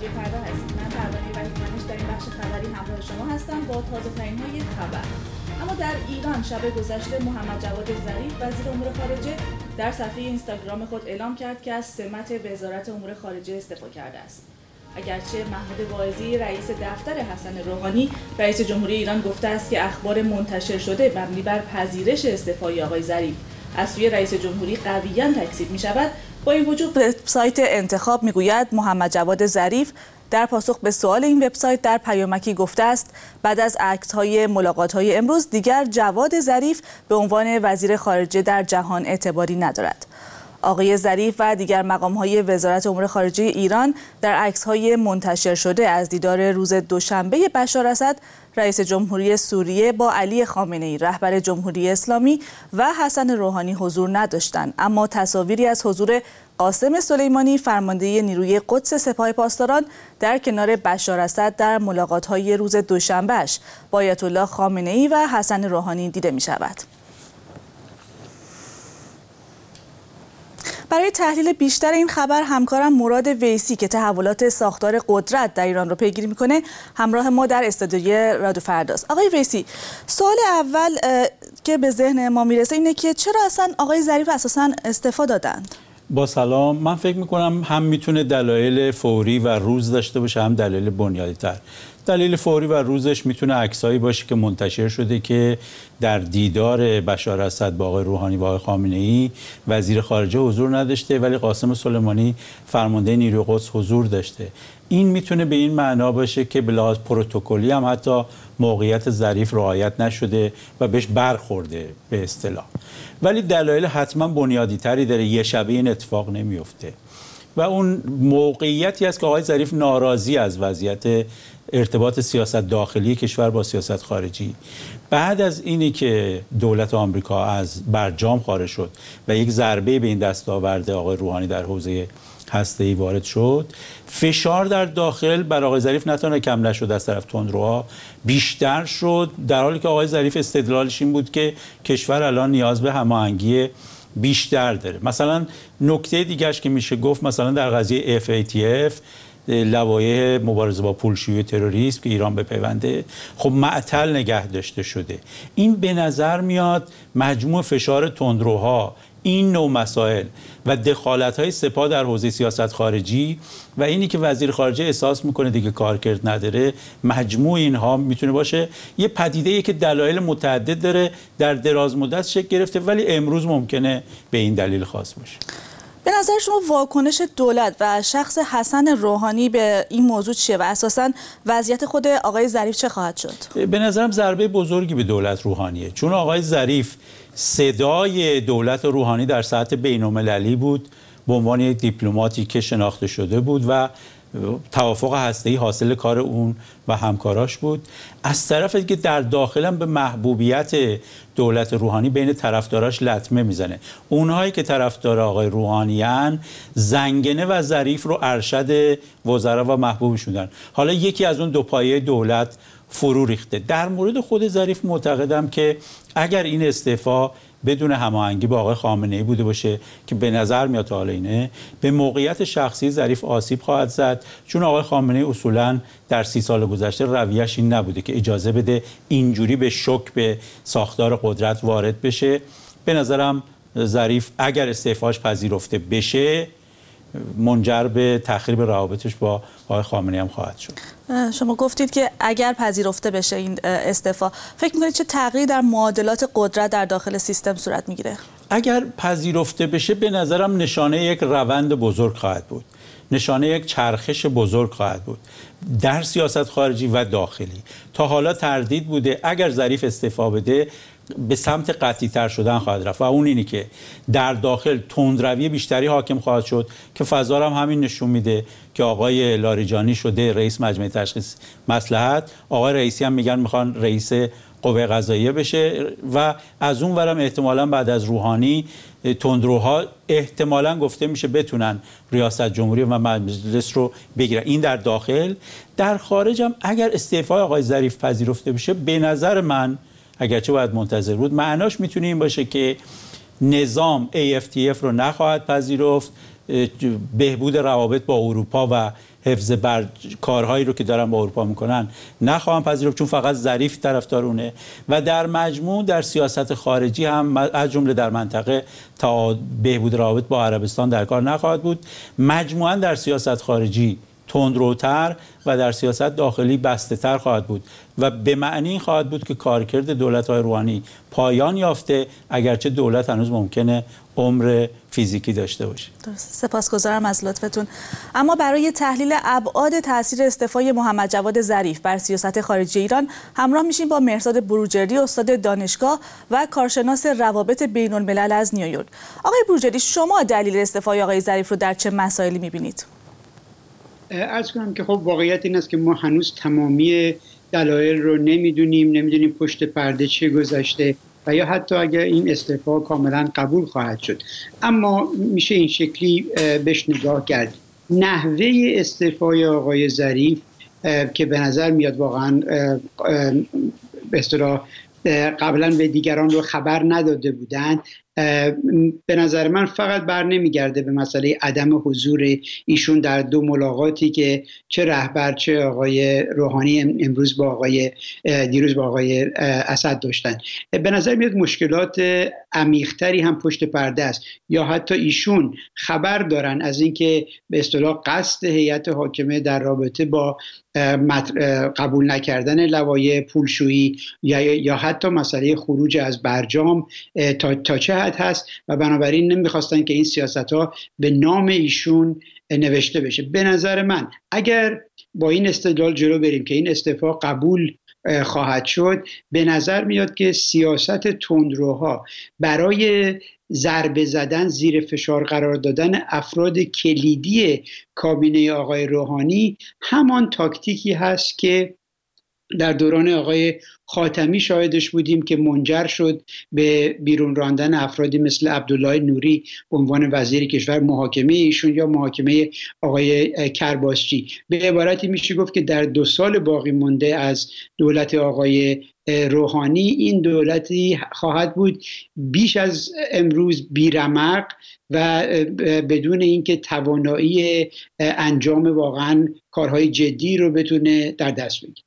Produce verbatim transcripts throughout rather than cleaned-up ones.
فردا هستید. من پروانه وحیدمنش در این بخش خبری همراه شما هستم با تازه ترین های خبر. اما در ایران شب گذشته محمد جواد ظریف وزیر امور خارجه در صفحه اینستاگرام خود اعلام کرد که از سمت وزارت امور خارجه استعفا کرده است. اگرچه محمود واعظی رئیس دفتر حسن روحانی رئیس جمهوری ایران گفته است که اخبار منتشر شده مبنی بر پذیرش استعفای آقای ظریف از سوی رئیس جمهوری قویاً تکذیب می شود، با این وجود وبسایت انتخاب میگوید محمد جواد ظریف در پاسخ به سوال این وبسایت در پیامکی گفته است بعد از عکس‌های ملاقات‌های امروز دیگر جواد ظریف به عنوان وزیر خارجه در جهان اعتباری ندارد. آقای ظریف و دیگر مقام‌های وزارت امور خارجه ایران در عکس‌های منتشر شده از دیدار روز دوشنبه بشار اسد رئیس جمهوری سوریه با علی خامنه‌ای رهبر جمهوری اسلامی و حسن روحانی حضور نداشتند، اما تصاویری از حضور قاسم سلیمانی فرمانده نیروی قدس سپاه پاسداران در کنار بشار اسد در ملاقات‌های روز دوشنبهش با آیت الله خامنه‌ای و حسن روحانی دیده می‌شود. برای تحلیل بیشتر این خبر همکارم مراد ویسی که تحولات ساختار قدرت در ایران رو پیگیری میکنه همراه ما در استودیوی رادیو فرداست. آقای ویسی، سوال اول که به ذهن ما میرسه اینه که چرا اصلا آقای ظریف اساساً استعفا دادند؟ با سلام، من فکر میکنم هم میتونه دلایل فوری و روز داشته باشه، هم دلایل بنیادی تر. دلیل فوری و روزش میتونه عکسایی باشه که منتشر شده که در دیدار بشار اسد با آقای روحانی و آقای خامنه‌ای وزیر خارجه حضور نداشته ولی قاسم سلیمانی فرمانده نیروی قدس حضور داشته. این میتونه به این معنا باشه که به لحاظ پروتکلی هم حتی موقعیت ظریف رعایت نشده و بهش برخورده به اصطلاح. ولی دلایل حتما بنیادی تری داره، یه شبه این اتفاق نمیفته و اون موقعیتی است که آقای ظریف ناراضی از وضعیت ارتباط سیاست داخلی کشور با سیاست خارجی بعد از اینی که دولت آمریکا از برجام خارج شد و یک ضربه به این دستاورد آقای روحانی در حوزه هسته‌ای وارد شد، فشار در داخل بر آقای ظریف نه تنها کم نشد، از طرف تندروها بیشتر شد، در حالی که آقای ظریف استدلالش این بود که کشور الان نیاز به هماهنگی بیشتر داره. مثلا نکته دیگه‌اش که میشه گفت مثلا در قضیه اف ای تی اف لوایح مبارزه با پولشویی و تروریسم که ایران بپیونده خب معطل نگه داشته شده. این به نظر میاد مجموع فشار تندروها، این نوع مسائل و دخالت‌های سپاه در حوزه سیاست خارجی و اینی که وزیر خارجه احساس میکنه دیگه کارکرد نداره، مجموع اینها میتونه باشه یه پدیده‌ای که دلایل متعدد داره، در دراز مدت شکل گرفته ولی امروز ممکنه به این دلیل خاص باشه. به نظر شما واکنش دولت و شخص حسن روحانی به این موضوع چیه و اساساً وضعیت خود آقای ظریف چه خواهد شد؟ به نظرم ضربه بزرگی به دولت روحانیه، چون آقای ظریف صدای دولت روحانی در سطح بین‌المللی بود، به عنوان یک دیپلماتی که شناخته شده بود و توافق هسته‌ای حاصل کار اون و همکاراش بود. از طرف دیگه در داخلم به محبوبیت دولت روحانی بین طرفداراش لطمه میزنه. اونهایی که طرفدار آقای روحانیان زنگنه و ظریف رو ارشد وزرا و محبوبش میدن. حالا یکی از اون دو پایه دولت فرو ریخته. در مورد خود ظریف معتقدم که اگر این استعفا بدون هماهنگی با آقای خامنه‌ای بوده باشه که به نظر میاد تا حالا اینه، به موقعیت شخصی ظریف آسیب خواهد زد، چون آقای خامنه‌ای اصولاً در سی سال گذشته رویش این نبوده که اجازه بده اینجوری به شوک به ساختار قدرت وارد بشه. به نظرم ظریف اگر استعفاش پذیرفته بشه منجر به تخریب روابطش با آقای خامنه‌ای هم خواهد شد. شما گفتید که اگر پذیرفته بشه این استعفا، فکر می‌کنید چه تغییری در معادلات قدرت در داخل سیستم صورت میگیره؟ اگر پذیرفته بشه به نظرم نشانه یک روند بزرگ خواهد بود، نشانه یک چرخش بزرگ خواهد بود در سیاست خارجی و داخلی. تا حالا تردید بوده، اگر ظریف استعفا بده به سمت قطعی تر شدن خواهد رفت و اون اینی که در داخل تندروی بیشتری حاکم خواهد شد که فضا هم همین نشون میده که آقای لاریجانی شده رئیس مجمع تشخیص مصلحت، آقای رئیسی هم میگن میخوان رئیس قوه قضاییه بشه و از اون ورم احتمالاً بعد از روحانی تندروها احتمالاً گفته میشه بتونن ریاست جمهوری و مجلس رو بگیرن. این در داخل. در خارج هم اگر استعفای آقای ظریف پذیرفته بشه به نظر من، اگرچه باید منتظر بود، معناش میتونه این باشه که نظام ای اف تی اف رو نخواهد پذیرفت، بهبود روابط با اروپا و حفظ بر کارهایی رو که دارن با اروپا میکنن نخواهم پذیرفت، چون فقط ظریف طرفدار اونه. و در مجموع در سیاست خارجی هم از جمله در منطقه تا بهبود روابط با عربستان در کار نخواهد بود. مجموعاً در سیاست خارجی تندروتر و در سیاست داخلی بسته تر خواهد بود و به معنی خواهد بود که کارکرد دولت‌های روحانی پایان یافته، اگرچه دولت هنوز ممکنه عمر فیزیکی داشته باشه. درست. سپاسگزارم از لطفتون. اما برای تحلیل ابعاد تاثیر استعفای محمد جواد ظریف بر سیاست خارجی ایران همراه میشیم با مهرزاد بروجردی، استاد دانشگاه و کارشناس روابط بین الملل از نیویورک. آقای بروجردی، شما دلیل استعفای آقای ظریف رو در چه مسائلی می‌بینید؟ عرض کنم که خب واقعیت این است که ما هنوز تمامی دلایل رو نمیدونیم، نمیدونیم پشت پرده چه گذشته و یا حتی اگر این استعفا کاملا قبول خواهد شد. اما میشه این شکلی بهش نگاه کرد. نحوه استعفای آقای ظریف که به نظر میاد واقعا به اصطلاح قبلا به دیگران رو خبر نداده بودند، به نظر من فقط بر نمیگرده به مسئله عدم حضور ایشون در دو ملاقاتی که چه رهبر چه آقای روحانی امروز با آقای دیروز با آقای اسد داشتن. به نظر میاد مشکلات عمیق‌تری هم پشت پرده است، یا حتی ایشون خبر دارن از اینکه به اصطلاح قصد هیئت حاکمه در رابطه با قبول نکردن لوایح پولشویی یا یا حتی مسئله خروج از برجام تا تا چه حد هست و بنابراین نمیخواستن که این سیاست‌ها به نام ایشون نوشته بشه. به نظر من اگر با این استدلال جلو بریم که این استعفا قبول خواهد شد، به نظر میاد که سیاست تندروها برای ضربه زدن، زیر فشار قرار دادن افراد کلیدی کابینه آقای روحانی همان تاکتیکی هست که در دوران آقای خاتمی شاهدش بودیم که منجر شد به بیرون راندن افرادی مثل عبدالله نوری به عنوان وزیر کشور، محاکمه ایشون یا محاکمه آقای کرباسچی. به عبارتی میشه گفت که در دو سال باقی مانده از دولت آقای روحانی این دولتی خواهد بود بیش از امروز بیرمق و بدون اینکه توانایی انجام واقعا کارهای جدی رو بتونه در دست بگیره.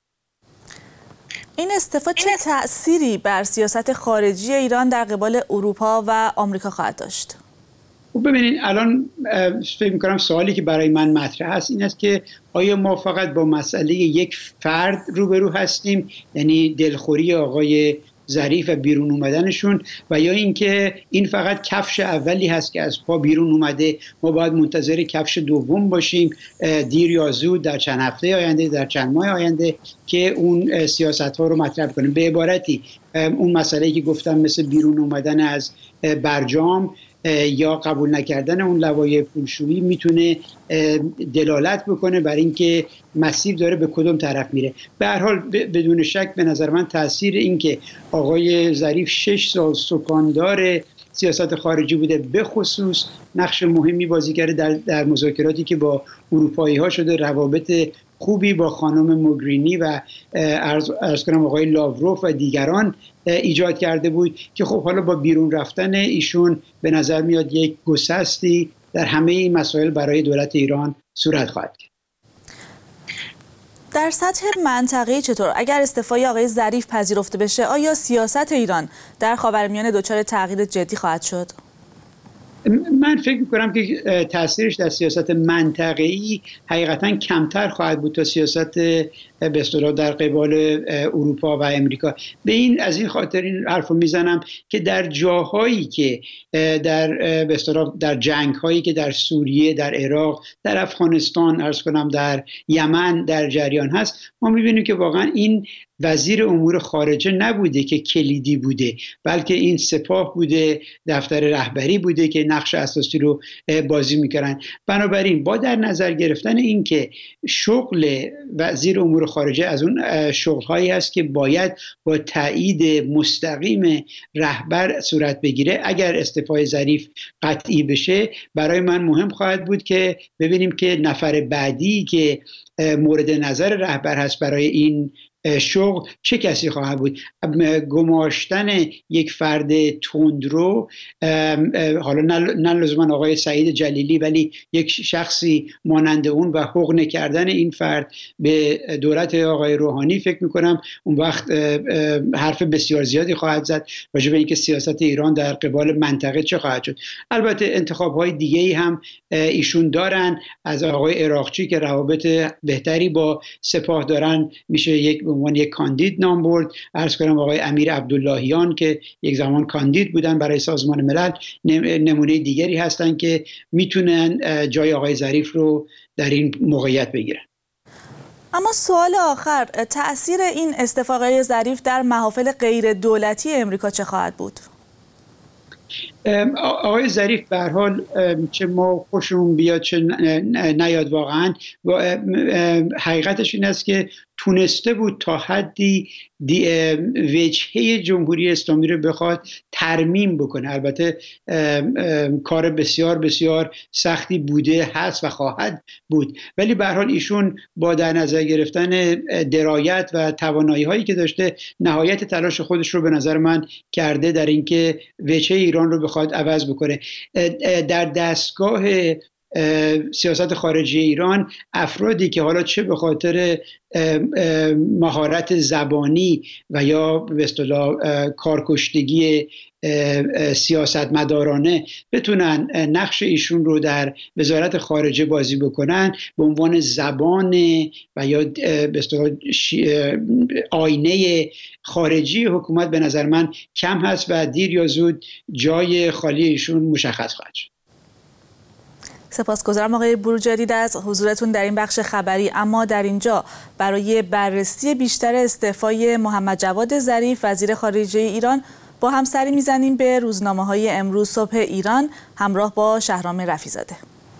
این استعفا چه تأثیری بر سیاست خارجی ایران در قبال اروپا و آمریکا خواهد داشت؟ خب ببینید، الان فکر می‌کنم سوالی که برای من مطرح است این است که آیا ما فقط با مسئله یک فرد روبرو هستیم، یعنی دلخوری آقای ظریف و بیرون اومدنشون، و یا اینکه این فقط کفش اولی هست که از پا بیرون اومده، ما باید منتظر کفش دوم باشیم دیر یا زود در چند هفته آینده، در چند ماه آینده که اون سیاست ها رو مطرح کنیم. به عبارتی اون مسئله که گفتم مثل بیرون اومدن از برجام یا قبول نکردن اون لوایح پولشویی میتونه دلالت بکنه بر اینکه مسیر داره به کدوم طرف میره. به هر حال بدون شک به نظر من تاثیر این که آقای ظریف شش سال سکاندار سیاست خارجی بوده، به خصوص نقش مهمی بازی کرده در, در مذاکراتی که با اروپایی ها شده، روابط خوبی با خانم موگرینی و عرض کنم آقای لاوروف و دیگران ایجاد کرده بود که خب حالا با بیرون رفتن ایشون به نظر میاد یک گسستی در همه این مسائل برای دولت ایران صورت خواهد گرفت. در سطح منطقه‌ای چطور اگر استعفای آقای ظریف پذیرفته بشه، آیا سیاست ایران در خاورمیانه دچار تغییر جدی خواهد شد؟ من فکر می‌کنم که تاثیرش در سیاست منطقه‌ای حقیقتاً کمتر خواهد بود تا سیاست به اصطلاح در قبال اروپا و امریکا. به این از این خاطر این حرفو میزنم که در جاهایی که در به اصطلاح در جنگ‌هایی که در سوریه، در عراق، در افغانستان، عرض کنم در یمن در جریان هست، ما می‌بینیم که واقعاً این وزیر امور خارجه نبوده که کلیدی بوده، بلکه این سپاه بوده، دفتر رهبری بوده که نقش اساسی رو بازی می‌کردن. بنابراین با در نظر گرفتن این که شغل وزیر امور خارجه از اون شغل‌هایی است که باید با تایید مستقیم رهبر صورت بگیره، اگر استعفای ظریف قطعی بشه، برای من مهم خواهد بود که ببینیم که نفر بعدی که مورد نظر رهبر هست برای این شغل چه کسی خواهد بود. گماشتن یک فرد تندرو، حالا نه لزوما آقای سعید جلیلی، ولی یک شخصی مانند اون و حقن کردن این فرد به دولت آقای روحانی، فکر میکنم اون وقت حرف بسیار زیادی خواهد زد راجع به اینکه سیاست ایران در قبال منطقه چه خواهد شد. البته انتخاب‌های دیگه‌ای هم ایشون دارن، از آقای عراقچی که روابط بهتری با سپاه دارن میشه یک به عنوان یک کاندید نام برد. عرض کنم آقای امیر عبداللهیان که یک زمان کاندید بودن برای سازمان ملل نمونه دیگری هستن که میتونن جای آقای ظریف رو در این موقعیت بگیرن. اما سوال آخر، تأثیر این استعفا آقای ظریف در محافل غیر دولتی امریکا چه خواهد بود؟ آقای ظریف به هر حال چه ما خوشمون بیاد چه نیاد، واقعا حقیقتش این است که تونسته بود تا حدی وجهه جمهوری اسلامی رو بخواد ترمیم بکنه. البته کار بسیار بسیار سختی بوده، هست و خواهد بود، ولی به هر حال ایشون با در نظر گرفتن درایت و توانایی هایی که داشته نهایت تلاش خودش رو به نظر من کرده در اینکه وجهه ایران رو بخواد عوض بکنه. در دستگاه سیاست خارجی ایران افرادی که حالا چه به خاطر مهارت زبانی و یا به اصطلاح کارکشتگی سیاستمدارانه بتونن نقش ایشون رو در وزارت خارجه بازی بکنن، به عنوان زبان و یا به اصطلاح آینه خارجی حکومت به نظر من کم هست و دیر یا زود جای خالی ایشون مشخص خواهد شد. سپاسگزارم آقای بروجردی از حضورتون در این بخش خبری. اما در اینجا برای بررسی بیشتر استعفای محمد جواد ظریف وزیر خارجه ایران با هم سری میزنیم به روزنامه‌های امروز صبح ایران همراه با شهرام رفیع‌زاده.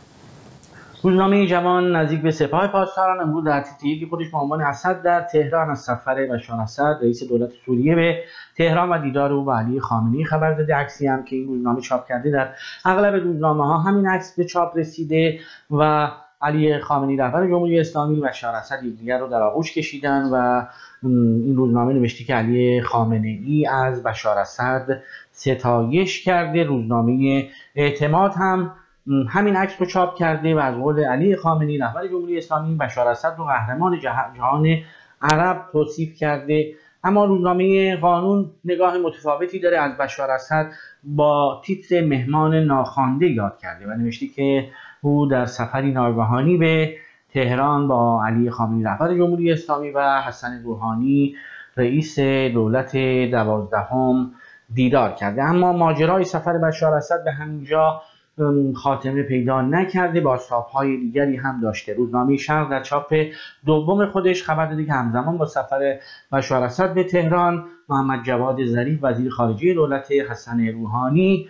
روزنامه جوان نزدیک به سپاه پاسداران امروز در تیتری خودش با عنوان اسد در تهران از سفر بشار اسد رئیس دولت سوریه به تهران و دیدار او با علی خامنه‌ای خبر داده. عکسی هم که این روزنامه چاپ کرده، در اغلب روزنامه‌ها همین عکس به چاپ رسیده و علی خامنه‌ای رهبر جمهوری اسلامی و بشار اسد یکدیگر رو در آغوش کشیدن و این روزنامه نوشته که علی خامنه‌ای از بشار اسد ستایش کرده. روزنامه اعتماد هم همین عکس رو چاپ کرده و از قول علی خامنه‌ای رهبر جمهوری اسلامی بشار اسد رو قهرمان جهان عرب توصیف کرده. اما روزنامه قانون نگاه متفاوتی داره، از بشار اسد با تیتر مهمان ناخوانده یاد کرده و نوشته که او در سفری ناگهانی به تهران با علی خامنه‌ای رهبر جمهوری اسلامی و حسن روحانی رئیس دولت دوازدهم دیدار کرده. اما ماجرای سفر بشار اسد به همینجا خاتمه پیدا نکرده، بازتاب‌های دیگری هم داشته. روزنامه شرق در چاپ دوم خودش خبر داده که همزمان با سفر بشار اسد به تهران، محمد جواد ظریف وزیر خارجه دولت حسن روحانی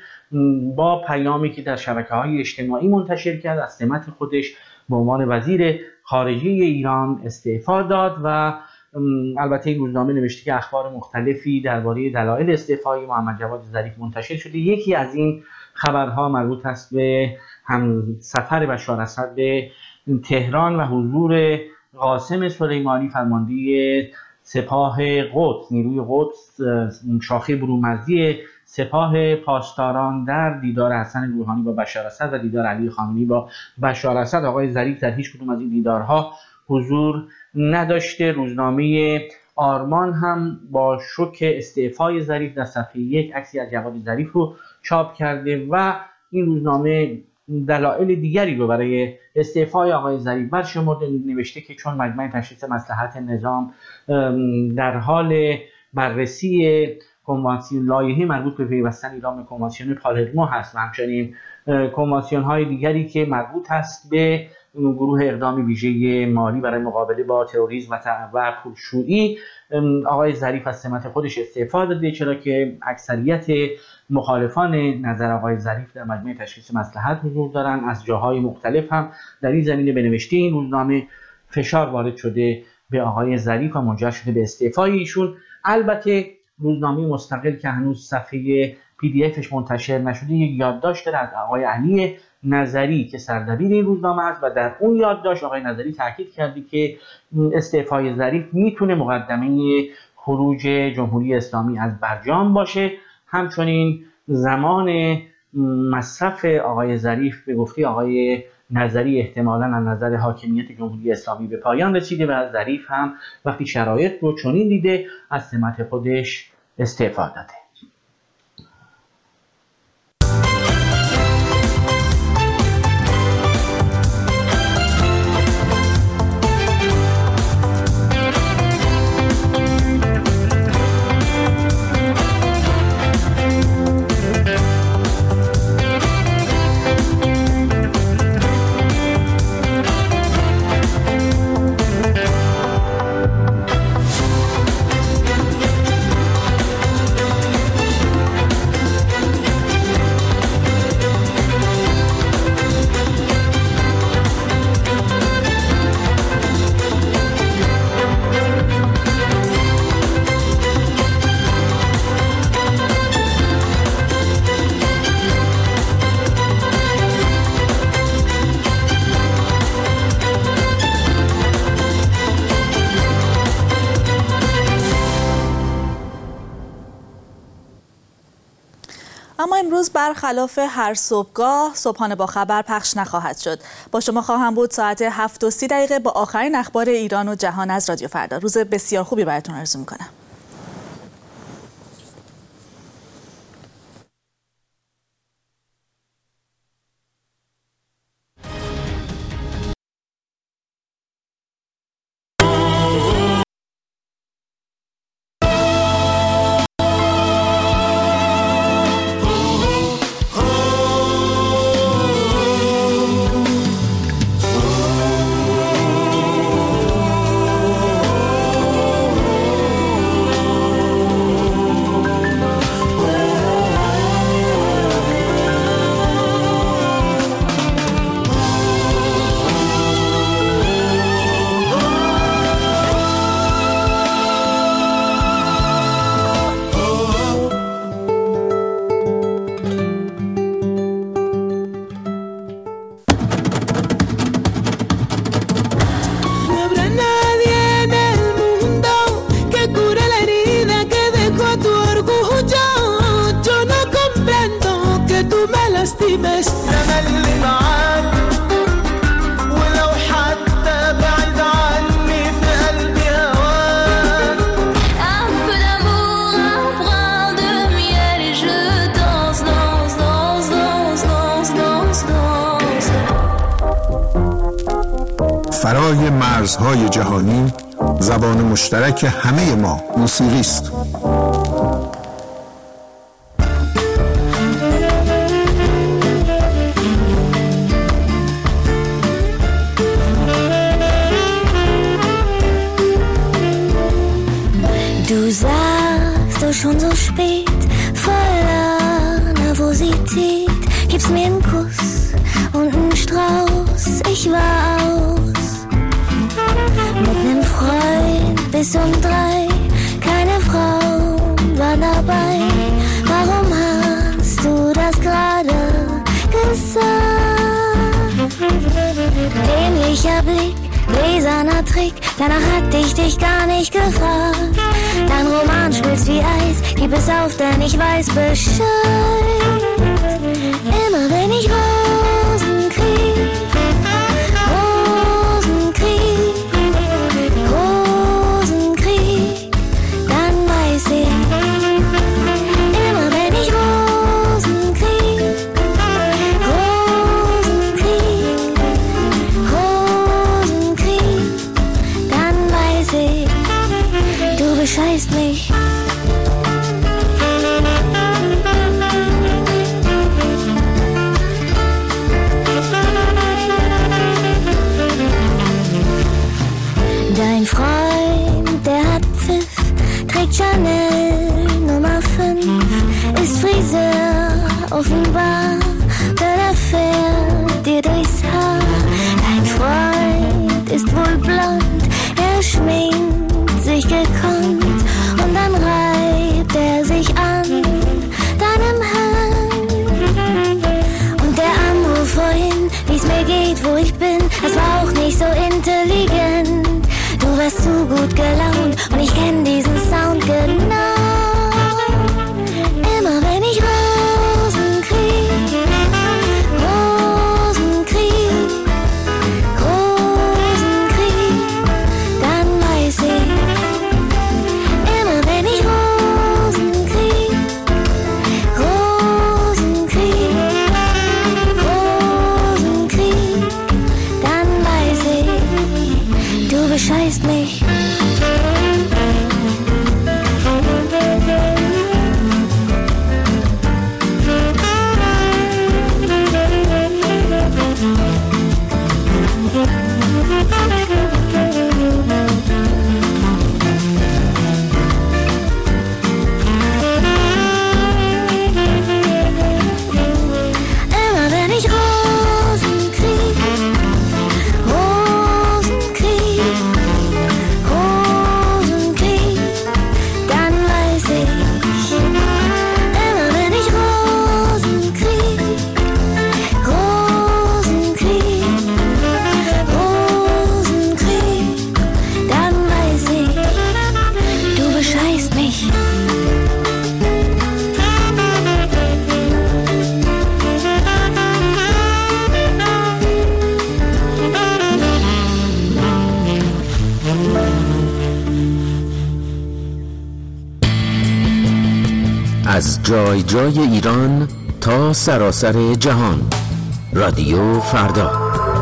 با پیامی که در شبکه‌های اجتماعی منتشر کرد از سمت خودش به عنوان وزیر خارجه ایران استعفا داد و البته این روزنامه نوشته که اخبار مختلفی درباره دلایل استعفای محمد جواد ظریف منتشر شده. یکی از این خبرها مربوط است به هم سفر بشار اسد به تهران و حضور قاسم سلیمانی فرمانده سپاه قدس، نیروی قدس، شاخه برومردی سپاه پاسداران در دیدار حسن روحانی با بشار اسد و دیدار علی خامنه‌ای با بشار اسد. آقای ظریف در هیچ کدوم از این دیدارها حضور نداشته. روزنامه آرمان هم با شوک استعفای ظریف در صفحه یک عکسی از جواد ظریف رو چاپ کرده و این روزنامه دلایل دیگری رو برای استعفای آقای ظریف برشمرده. نوشته که چون مجمع تشخیص مصلحت نظام در حال بررسی کنوانسیون لایحه مربوط به پیوستن ایران به کنوانسیون پالرمو هست و همچنین کنوانسیون های دیگری که مربوط هست به گروه اقدام ویژه مالی برای مقابله با تروریسم و پولشویی، آقای ظریف از سمت خودش استعفا داده، چرا که اکثریت مخالفان نظر آقای ظریف در مجمع تشخیص مصلحت حضور دارن. از جاهای مختلف هم در این زمینه به نوشته این روزنامه فشار وارد شده به آقای ظریف و منجر شده به استعفای ایشون. البته روزنامه مستقل که هنوز صفحه پی دی افش منتشر نشده یک یادداشت داره از آقای علی نظری که سردبیر این روزنامه است و در اون یادداشت آقای نظری تاکید کرده که استعفای ظریف میتونه مقدمه خروج جمهوری اسلامی از برجام باشه. همچنین زمان مصرف آقای ظریف به گفته آقای نظری احتمالاً از نظر حاکمیت جمهوری اسلامی به پایان رسیده و ظریف هم وقتی شرایط رو چنین دیده از سمت خودش استعفا داده. اما امروز برخلاف هر صبحگاه صبحانه با خبر پخش نخواهد شد. با شما خواهم بود ساعت هفت و سی دقیقه با آخرین اخبار ایران و جهان از رادیو فردا. روز بسیار خوبی براتون آرزو میکنم. فرای مرزهای جهانی زبان مشترک همه ما موسیقی است. Du sagst doch schon so spät, voller Nervosität, gibst mir einen Kuss und einen Strauß, ich war aus. Mit nem Freund bis um drei, keine Frau war dabei. Warum hast du das gerade gesagt? Dämlicher Blick, gläserner Trick, danach hatte ich dich gar nicht gefragt. Dein Roman schmilzt wie Eis, gib es auf, denn ich weiß Bescheid. Immer wenn ich Rosen krieg, Rosen krieg, Rosen krieg, dann weiß ich. Immer wenn ich Rosen krieg, Rosen krieg, Rosen krieg, dann weiß ich, du bescheißt mich. Dein Freund, der hat Pfiff, trägt Chanel Nummer fünf, ist Friseur, offenbar, denn er fährt dir durchs Haar. Dein Freund ist wohl blond, er schminkt sich gekonnt und dann reibt er sich an deinem Hang. Und der Anruf vorhin wärst zu gut gelaunt und ich kenn diesen Sound genau. Immer wenn ich Rosen krieg, Rosen krieg, Rosen krieg, dann weiß ich. Immer wenn ich Rosen krieg, Rosen krieg, Rosen krieg, dann weiß ich, du bescheißt mich. از جای جای ایران تا سراسر جهان. رادیو فردا.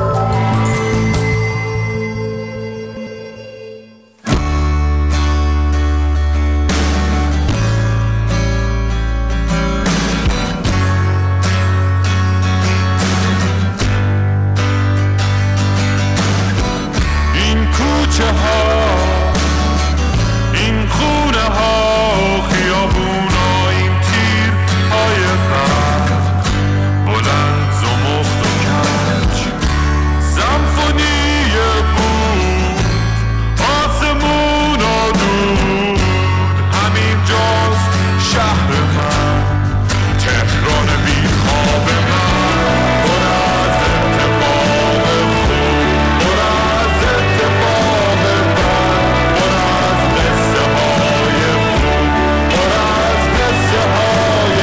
این کوچه ها، این خونه ها، خیابون ها، این تیر های برق، بلند زمخت و کج، سمفونی بود، آسمون ها دود، همین جاست شهر من، تهران بی خواب من، پر از اتفاق خوب، پر از اتفاق بد، پر از قصه های خوب، پر از قصه های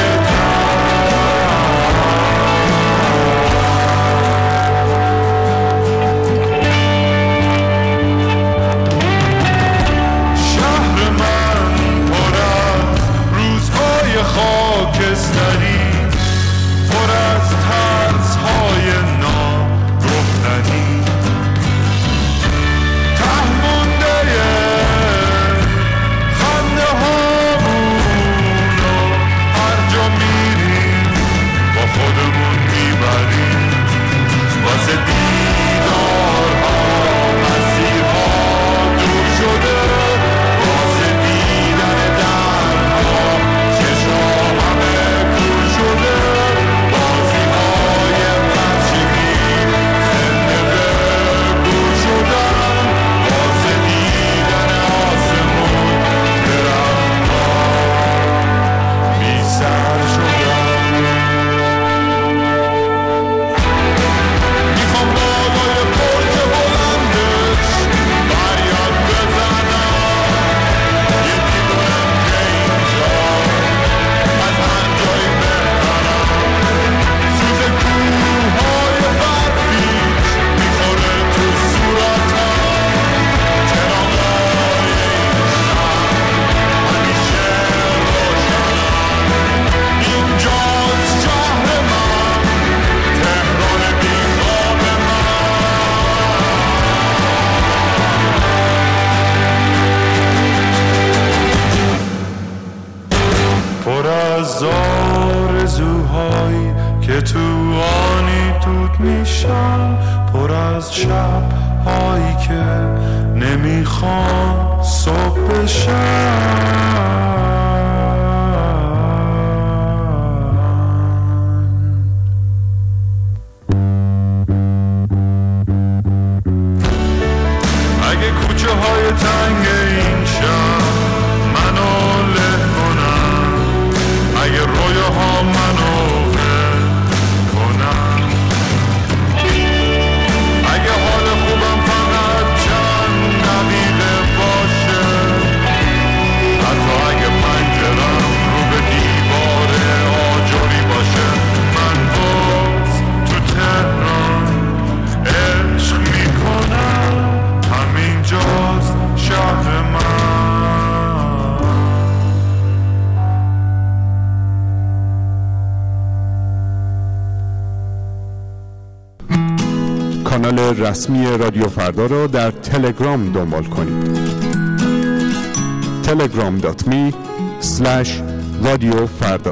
شهر من پر از روزهای خاکستری، پر از ترس‌های ناگفتنی، ته مونده خنده هامون و هر جا میریم با خودمون میبریم، واسه دیدارها مسیرها دور شده، واسه دیدن درها چشا همه دور شده، بازی‌های بچگی زنده به گور شدن، واسه دیدن آسمون درخت‌ها بی سر شدن. میخوام بالای برج بلندش فریاد بزنم، یکی کنم که اینجا از هر جایی بهترم، سوز کوههای برفیش میخوره تو صورتم، چراغای این شهر همیشه روشنم، اینجاست شهر من، تهران بی خواب من. پر از آرزوهایی که تو آنی دود میشن، پر از شبهایی که نمیخوان صبح بشن. اگه کوچه های تنگ این شهر منو له کنن، اگه رویاها منو ول کنن، اگه حال خوبم فقط چند دقیقه رسمی رادیو فردا را در تلگرام دنبال کنید. تلگرام دات می اسلش رادیو فردا.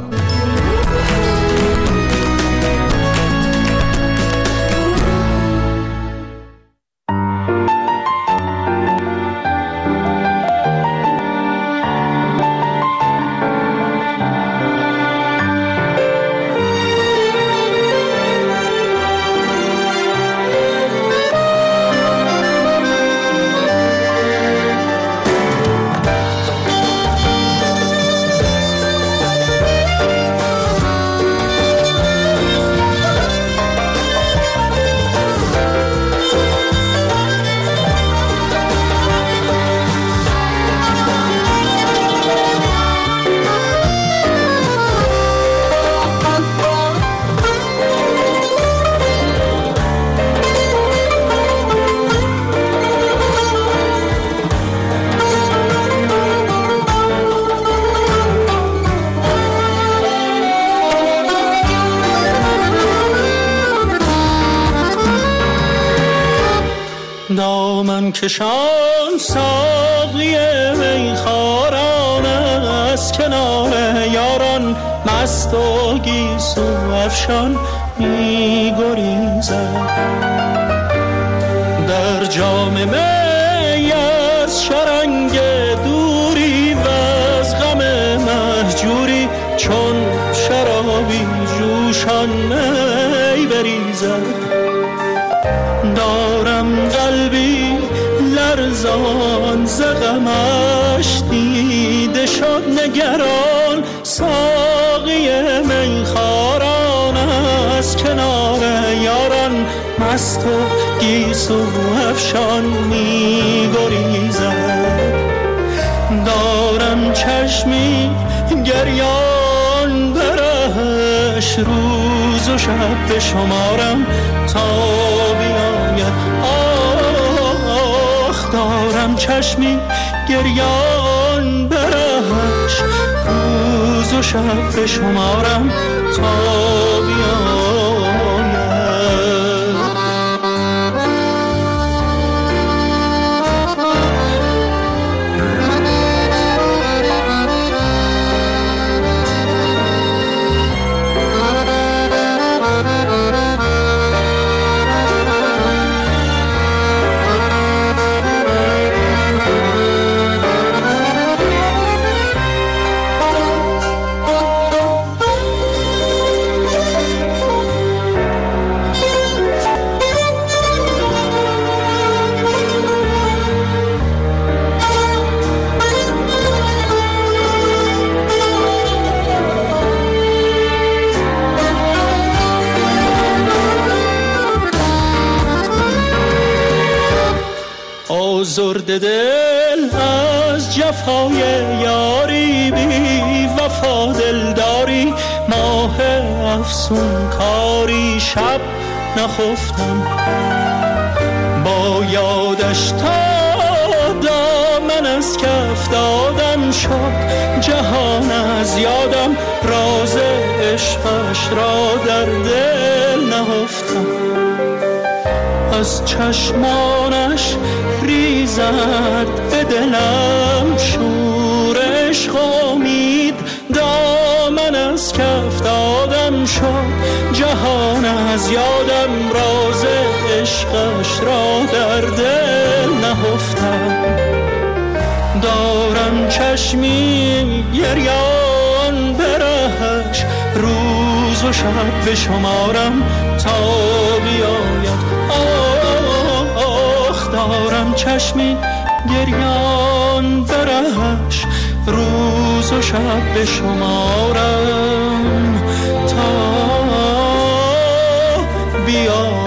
دامن کشان ساقی میخواران از کنار یاران مست و گیسو افشان می گریزد در جام می از شرنگ دوری و از غم مهجوری چون شرابی جوشان می بریزد دارم قلبی لرزان ز غمش دیده شد نگران ساقی میخواران از کنار یاران مست و گیسو افشان می گریزد دارم چشمی گریان برهش روز و شب به شمارم تا بیاید آخ دارم چشمی گریان برهش روز و شب به شمارم تا بیاید آزرده دل از جفای یاری بی وفا دلداری ماه افسون کاری شب نخفتم با یادش تا دامن از کف دادم شد جهان از یادم راز عشقش را در دل نهفتم از چشمانش ریزد به دلم شور عشق امید دامن از کف دادم شد جهان از یادم راز عشقش را در دل نهفتم دارم چشمی گریان برهش روز و شب به شمارم تا بیاید آخ دارم چشمی گریان برهش روز و شب به شمارم تا بیاید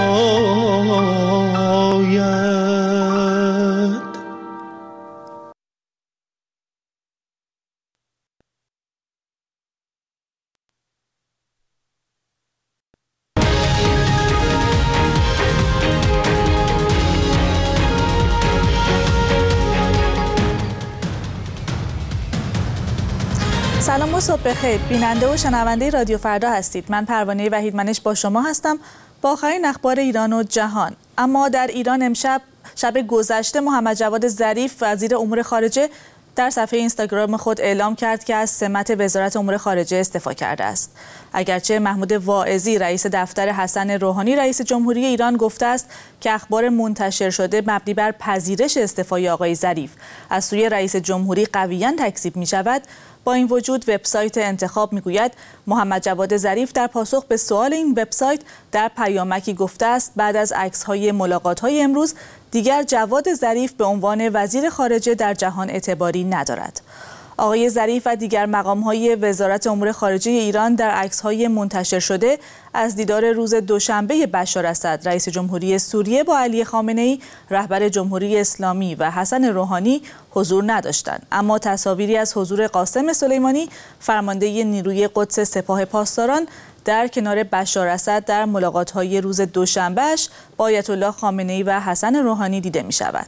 سلام و صبح بخیر. بیننده و شنونده رادیو فردا هستید. من پروانه وحیدمنش با شما هستم با آخرین اخبار ایران و جهان. اما در ایران امشب شب گذشته محمد جواد ظریف وزیر امور خارجه در صفحه اینستاگرام خود اعلام کرد که از سمت وزارت امور خارجه استعفا کرده است. اگرچه محمود واعظی رئیس دفتر حسن روحانی رئیس جمهوری ایران گفته است که اخبار منتشر شده مبنی بر پذیرش استعفای آقای ظریف از سوی رئیس جمهوری قویاً تکذیب می شود، با این وجود وبسایت انتخاب میگوید محمد جواد ظریف در پاسخ به سوال این وبسایت در پیامکی گفته است بعد از عکس‌های ملاقات‌های امروز دیگر جواد ظریف به عنوان وزیر خارجه در جهان اعتباری ندارد. آقای ظریف و دیگر مقام‌های وزارت امور خارجه ایران در عکس‌های منتشر شده از دیدار روز دوشنبه بشار اسد رئیس جمهوری سوریه با علی خامنه‌ای رهبر جمهوری اسلامی و حسن روحانی حضور نداشتند، اما تصاویری از حضور قاسم سلیمانی فرمانده نیروی قدس سپاه پاسداران در کنار بشار اسد در ملاقات‌های روز دوشنبهش با آیت الله خامنه‌ای و حسن روحانی دیده می‌شود.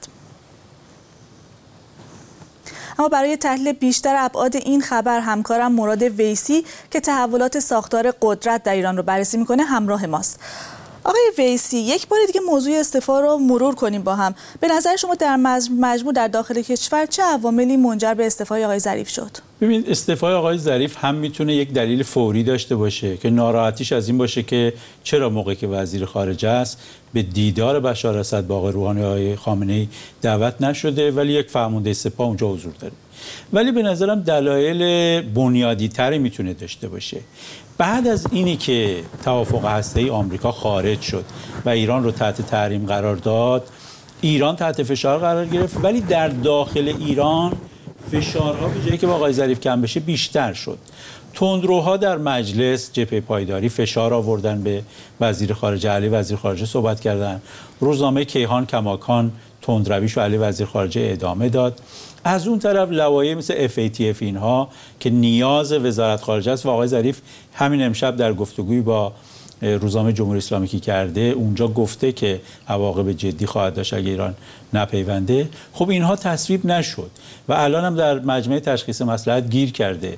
اما برای تحلیل بیشتر ابعاد این خبر همکارم مراد ویسی که تحولات ساختار قدرت در ایران رو بررسی میکنه همراه ماست. آقای ویسی، یک بار دیگه موضوع استعفا رو مرور کنیم با هم. به نظر شما در مجموع در داخل کشور چه عواملی منجر به استعفای آقای ظریف شد؟ ببینید، استعفای آقای ظریف هم میتونه یک دلیل فوری داشته باشه که ناراحتیش از این باشه که چرا موقعی که وزیر خارجه است به دیدار بشار اسد با آقای روحانی و آقای خامنه‌ای دعوت نشده ولی یک فرمانده سپاه اونجا حضور داره. ولی به نظرم دلایل بنیادی تری میتونه داشته باشه. بعد از اینی که توافق هسته‌ای آمریکا خارج شد و ایران رو تحت تحریم قرار داد، ایران تحت فشار قرار گرفت، ولی در داخل ایران فشارها به جایی که با آقای ظریف کم بشه بیشتر شد. تندروها در مجلس جبهه پایداری فشار آوردن به وزیر خارجه، علی وزیر خارجه صحبت کردن. روزنامه کیهان کماکان تندرویش و علی وزیر خارجه ادامه داد. از اون طرف لوایح مثل اف ای تی اف اینها که نیاز وزارت خارجه است و آقای ظریف همین امشب در گفتگوی با روزنامه جمهوری اسلامی که کرده اونجا گفته که عواقب جدی خواهد داشت اگه ایران نپیونده. خب اینها تصویب نشد و الان هم در مجمع تشخیص مصلحت گیر کرده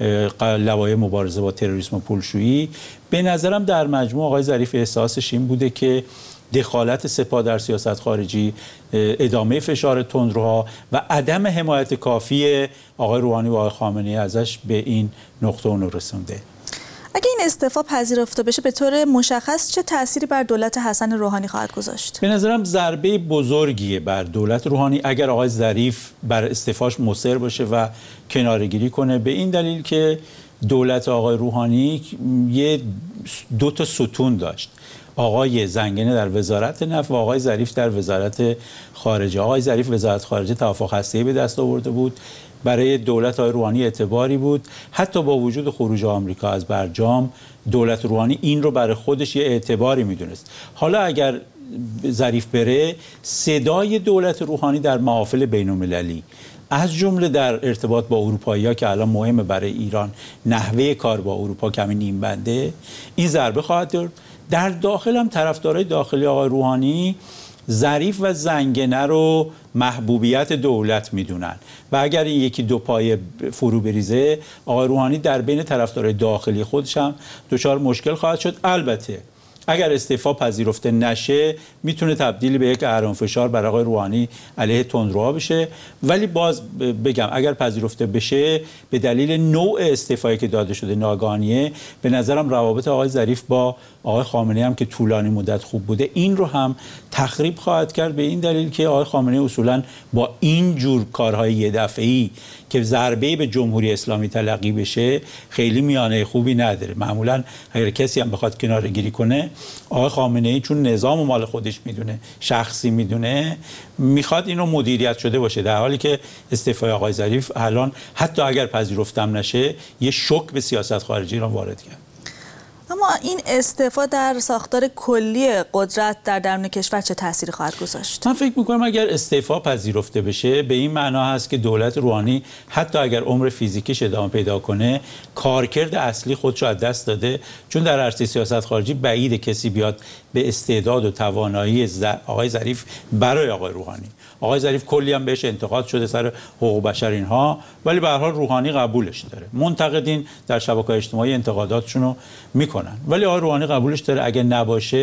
لوایح مبارزه با تروریسم و پولشویی. به نظرم در مجموع آقای ظریف احساسش این بوده که دخالت سپاه در سیاست خارجی، ادامه فشار تندروها و عدم حمایت کافی آقای روحانی و آقای خامنه‌ای ازش به این نقطه اون رسونده. اگه این استعفا پذیرفته بشه به طور مشخص چه تأثیری بر دولت حسن روحانی خواهد گذاشت؟ به نظرم ضربه بزرگیه بر دولت روحانی اگر آقای ظریف بر استعفاش مصر باشه و کناره‌گیری کنه، به این دلیل که دولت آقای روحانی یه دو تا ستون داشت. آقای زنگنه در وزارت نفت و آقای ظریف در وزارت خارجه. آقای ظریف وزارت خارجه توافق هسته‌ای به دست آورده بود، برای دولت آقای روحانی اعتباری بود. حتی با وجود خروج آمریکا از برجام، دولت روحانی این رو برای خودش یه اعتباری میدونست. حالا اگر ظریف بره، صدای دولت روحانی در محافل بین‌المللی از جمله در ارتباط با اروپایی‌ها که الان مهمه برای ایران نحوه کار با اروپا کمی نیم بنده، این ضربه خواهد داد. در داخل هم طرفدارای داخلی آقای روحانی ظریف و زنگنه رو محبوبیت دولت میدونن و اگر این یکی دو پای فرو بریزه، آقای روحانی در بین طرفدارای داخلی خودش هم دچار مشکل خواهد شد. البته اگر استعفا پذیرفته نشه میتونه تبدیل به یک اهرم فشار بر آقای روحانی علیه تندروها بشه، ولی باز بگم اگر پذیرفته بشه به دلیل نوع استعفایی که داده شده ناگهانیه، به نظرم روابط آقای ظریف با آقای خامنه‌ای هم که طولانی مدت خوب بوده این رو هم تخریب خواهد کرد، به این دلیل که آقای خامنه‌ای اصولا با این جور کارهای یه دفعه‌ای که ضربه به جمهوری اسلامی تلقی بشه خیلی میانه خوبی نداره. معمولا اگر کسی هم بخواد کناره‌گیری کنه، آقای خامنه‌ای چون نظام و مال خودش میدونه، شخصی میدونه، میخواد اینو مدیریت شده باشه، در حالی که استعفای آقای ظریف الان حتی اگر پذیرفتم نشه یه شوک به سیاست خارجی ایران وارد کرد. اما این استعفا در ساختار کلی قدرت در درون کشور چه تأثیری خواهد گذاشت؟ من فکر می‌کنم اگر استعفا پذیرفته بشه به این معنا هست که دولت روحانی حتی اگر عمر فیزیکیش ادامه پیدا کنه، کارکرد اصلی خودش رو از دست داده، چون در عرصه سیاست خارجی بعید کسی بیاد به استعداد و توانایی آقای ظریف برای آقای روحانی. آقای ظریف کلی هم بهش انتقاد شده سر حقوق بشر اینها، ولی به هر حال روحانی قبولش داره. منتقدین در شبکه‌های اجتماعی انتقاداتشون رو میکنن، ولی آقای روحانی قبولش داره. اگه نباشه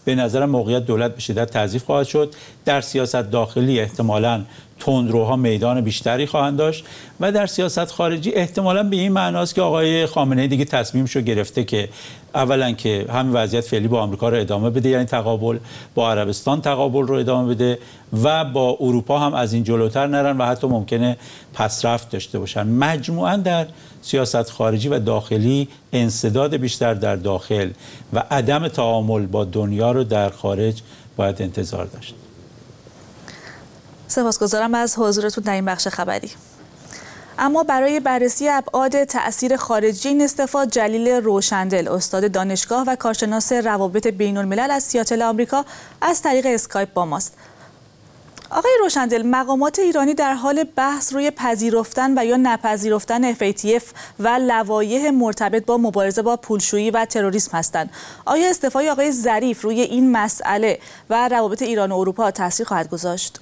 به نظرم موقعیت دولت به شدت تضعیف خواهد شد. در سیاست داخلی احتمالاً تندروها میدان بیشتری خواهند داشت و در سیاست خارجی احتمالاً به این معناست که آقای خامنه‌ای دیگه تصمیمشو گرفته که اولا که همین وضعیت فعلی با آمریکا رو ادامه بده، یعنی تقابل با عربستان تقابل رو ادامه بده و با اروپا هم از این جلوتر نرن و حتی ممکنه پسرفت داشته باشن. مجموعاً در سیاست خارجی و داخلی انسداد بیشتر در داخل و عدم تعامل با دنیا رو در خارج باید انتظار داشت. سپاسگزارم از حضورتون در این بخش خبری. اما برای بررسی ابعاد تأثیر خارجی این استعفا، جلیل روشندل، استاد دانشگاه و کارشناس روابط بین الملل از سیاتل آمریکا، از طریق اسکایپ با ماست. آقای روشندل، مقامات ایرانی در حال بحث روی پذیرفتن و یا نپذیرفتن اف ای تی اف و لوایح مرتبط با مبارزه با پولشویی و تروریسم هستند. آیا استعفای آقای ظریف روی این مسئله و روابط ایران و اروپا تاثیر خواهد گذاشت؟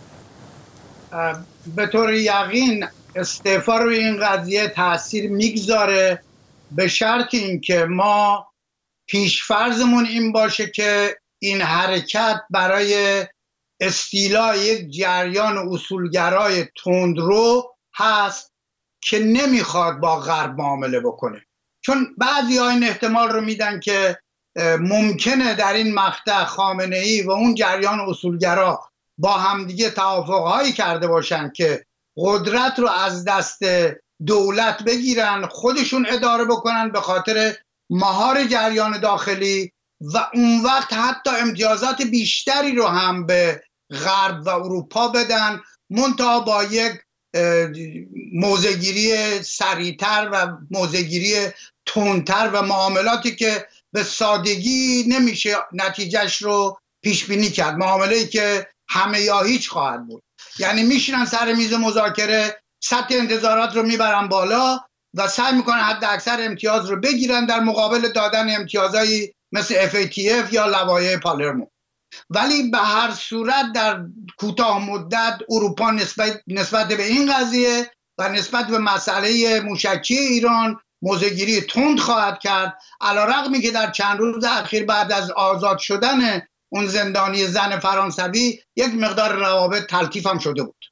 به طور یقین استعفا روی این قضیه تاثیر میگذاره، به شرط اینکه ما پیشفرضمون این باشه که این حرکت برای استیلای یک جریان اصولگرای تندرو هست که نمیخواد با غرب معامله بکنه. چون بعضی ها این احتمال رو میدن که ممکنه در این مقطع خامنه‌ای و اون جریان اصولگرا با همدیگه توافقهایی کرده باشن که قدرت رو از دست دولت بگیرن، خودشون اداره بکنن به خاطر مهار جریان داخلی و اون وقت حتی امتیازات بیشتری رو هم به غرب و اروپا بدن، منتها با یک موضع‌گیری سریعتر و موضع‌گیری تندتر و معاملاتی که به سادگی نمیشه نتیجهش رو پیش بینی کرد، معامله‌ای که همه یا هیچ خواهد بود. یعنی میشینن سر میز مذاکره، سطح انتظارات رو میبرن بالا و سعی میکنن حد اکثر امتیاز رو بگیرن در مقابل دادن امتیازایی مثل اف ای تی اف یا لوایح پالرمو. ولی به هر صورت در کوتاه مدت اروپا نسبت نسبت به این قضیه و نسبت به مسئله موشکی ایران موضع‌گیری تند خواهد کرد، علی‌رغمی که در چند روز اخیر بعد از آزاد شدن اون زندانی زن فرانسوی یک مقدار روابط تلطیف هم شده بود.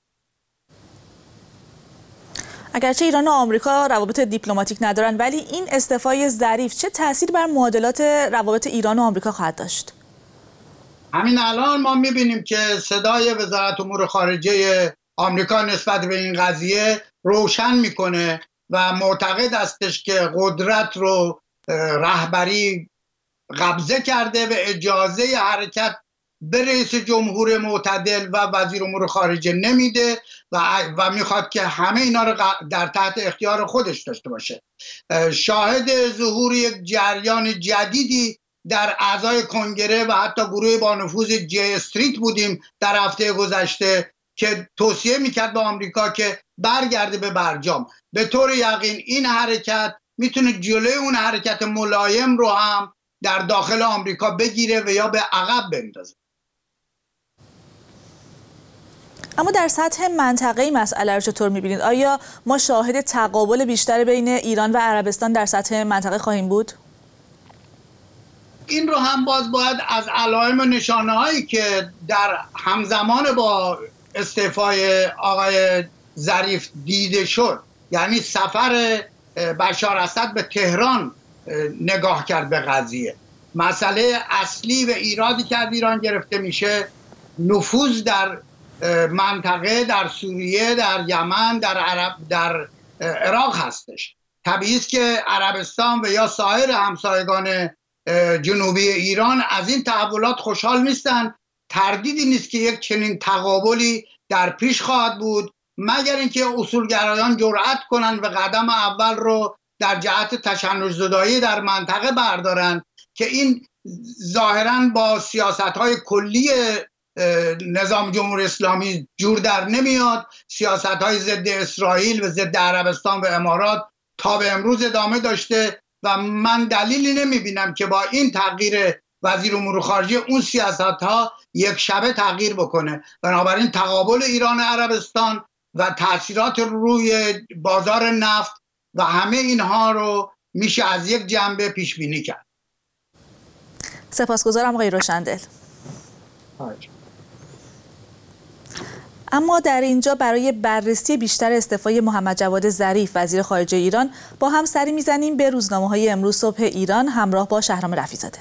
اگرچه ایران و آمریکا روابط دیپلماتیک ندارن، ولی این استعفای ظریف چه تأثیر بر معادلات روابط ایران و آمریکا خواهد داشت؟ همین الان ما میبینیم که صدای وزارت امور خارجه آمریکا نسبت به این قضیه روشن میکنه و معتقد استش که قدرت رو رهبری قبضه کرده و اجازه حرکت به رئیس جمهور معتدل و وزیر امور خارجه نمیده و و میخواد که همه اینا رو در تحت اختیار خودش داشته باشه. شاهد ظهور یک جریان جدیدی در اعضای کنگره و حتی گروه با نفوذ جی استریت بودیم در هفته گذشته که توصیه میکرد به آمریکا که برگرده به برجام. به طور یقین این حرکت میتونه جلوی اون حرکت ملایم رو هم در داخل آمریکا بگیره و یا به عقب بندازه. اما در سطح منطقه‌ای مسئله رو چطور می‌بینید؟ آیا ما شاهد تقابل بیشتر بین ایران و عربستان در سطح منطقه خواهیم بود؟ این رو هم باز باید از علائم و نشانه‌هایی که در همزمان با استعفای آقای ظریف دیده شد، یعنی سفر بشار اسد به تهران، نگاه کرد به قضیه. مسئله اصلی و ایرادی که از ایران گرفته میشه نفوذ در منطقه، در سوریه، در یمن، در عرب، در عراق هستش. طبیعی است که عربستان و یا سایر همسایگان جنوبی ایران از این تحولات خوشحال نیستن. تردیدی نیست که یک چنین تقابلی در پیش خواهد بود، مگر اینکه اصولگرایان جرأت کنن و قدم اول رو در جهت تشنج زدایی در منطقه بردارن که این ظاهراً با سیاست‌های کلی نظام جمهوری اسلامی جور در نمیاد. سیاست‌های ضد اسرائیل و ضد عربستان و امارات تا به امروز ادامه داشته و من دلیلی نمیبینم که با این تغییر وزیر امور خارجه اون سیاست‌ها یک شبه تغییر بکنه. بنابراین تقابل ایران و عربستان و تأثیرات روی بازار نفت و همه اینها رو میشه از یک جنبه پیش بینی کرد. سپاسگزارم آقای روشندل. اما در اینجا برای بررسی بیشتر استعفای محمد جواد ظریف وزیر خارجه ایران با هم سری میزنیم به روزنامه‌های امروز صبح ایران همراه با شهرام رفیع‌زاده.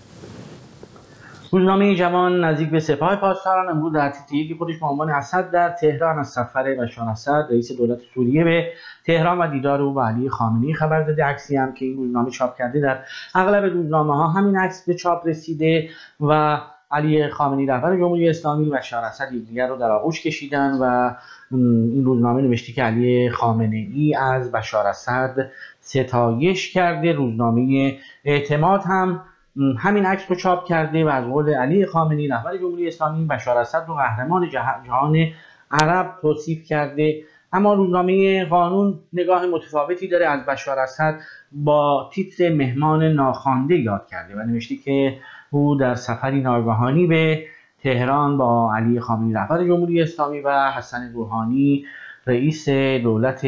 روزنامه جوان نزدیک به سپاه پاسداران امروز در تیتری خودش با عنوان اسد در تهران از سفر بشار اسد رئیس دولت سوریه به تهران و دیدار او با علی خامنه‌ای خبر داده. عکسی هم که این روزنامه چاپ کرده در اغلب روزنامه‌ها همین عکس به چاپ رسیده و علی خامنه‌ای رهبر جمهوری اسلامی و بشار اسد یکدیگر رو در آغوش کشیدن و این روزنامه نوشته که علی خامنه‌ای از بشار اسد ستایش کرده. روزنامه اعتماد هم همین عکس رو چاپ کرده و از قول علی خامنه‌ای رهبر جمهوری اسلامی بشار اسد رو قهرمان جهان عرب توصیف کرده. اما روزنامه قانون نگاه متفاوتی داره، از بشار اسد با تیتر مهمان ناخوانده یاد کرده و نوشته که او در سفری ناگهانی به تهران با علی خامنه‌ای رهبر جمهوری اسلامی و حسن روحانی رئیس دولت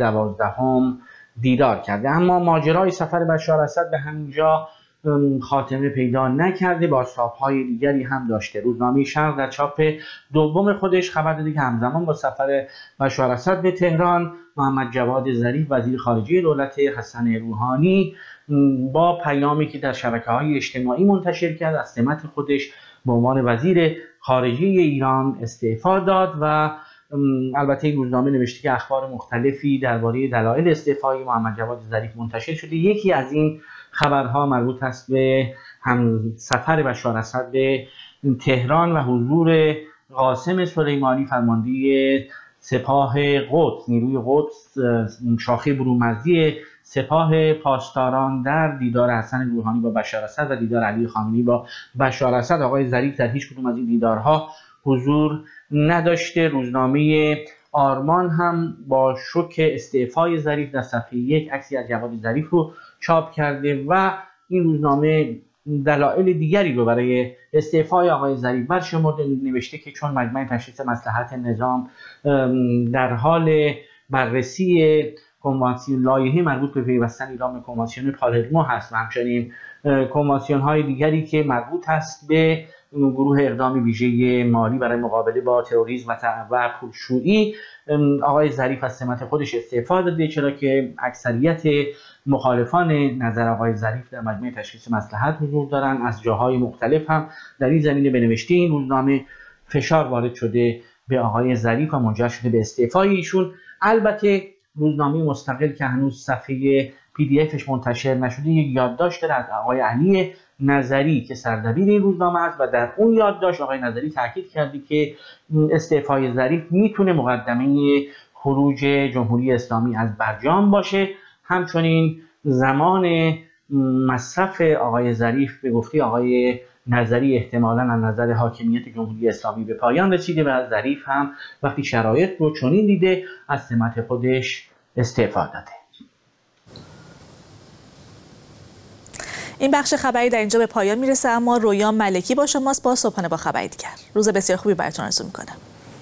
دوازدهم دیدار کرده. اما ماجرای سفر بشار اسد به همینجا خاتمه پیدا نکرده، بازتاب‌های دیگری هم داشته. روزنامه شرق در چاپ دوم خودش خبر داده که همزمان با سفر بشار اسد به تهران محمد جواد ظریف وزیر خارجه دولت حسن روحانی با پیامی که در شبکه‌های اجتماعی منتشر کرد از سمت خودش به عنوان وزیر خارجه ایران استعفا داد و البته این روزنامه نوشته که اخبار مختلفی درباره دلایل استعفای محمد جواد ظریف منتشر شده. یکی از این خبرها مربوط است به هم سفر بشار اسد به تهران و حضور قاسم سلیمانی فرمانده سپاه قدس، نیروی قدس، شاخه برومردی سپاه پاسداران در دیدار حسن روحانی با بشار اسد و دیدار علی خامنه‌ای با بشار اسد. آقای ظریف در هیچ کدوم از این دیدارها حضور نداشته. روزنامه آرمان هم با شوک استعفای ظریف در صفحه یک عکسی از جواد ظریف رو چاپ کرده و این روزنامه دلایل دیگری رو برای استعفای آقای ظریف برشمرده، نوشته که چون مجمع تشخیص مصلحت نظام در حال بررسی کنوانسیون لایحه مربوط به پیوستن ایران به کنوانسیون پالرمو هست و همچنین کنوانسیون های دیگری که مربوط هست به گروه اقدام ویژه مالی برای مقابله با تروریسم و پولشویی، آقای ظریف از سمت خودش استعفا داده، چرا که اکثریت مخالفان نظر آقای ظریف در مجمع تشخیص مصلحت حضور دارن. از جاهای مختلف هم در این زمینه به نوشته این روزنامه فشار وارد شده به آقای ظریف و منجر شده به استعفای ایشون. البته روزنامه مستقل که هنوز صفحه پی دی افش منتشر نشده یک یادداشت داره از آقای علی نظری که سردبیر این روزنامه است و در اون یادداشت آقای نظری تاکید کرده که استعفای ظریف میتونه مقدمه خروج جمهوری اسلامی از برجام باشه. همچنین زمان مصرف آقای ظریف به گفته آقای نظری احتمالاً از نظر حاکمیت جمهوری اسلامی به پایان رسیده و ظریف هم وقتی شرایط رو چنین دیده از سمت خودش استعفا داده. این بخش خبری در اینجا به پایان میرسه، اما رویان ملکی با شماست با صبحانه با خبری دیگر. روز بسیار خوبی براتون آرزو میکنم.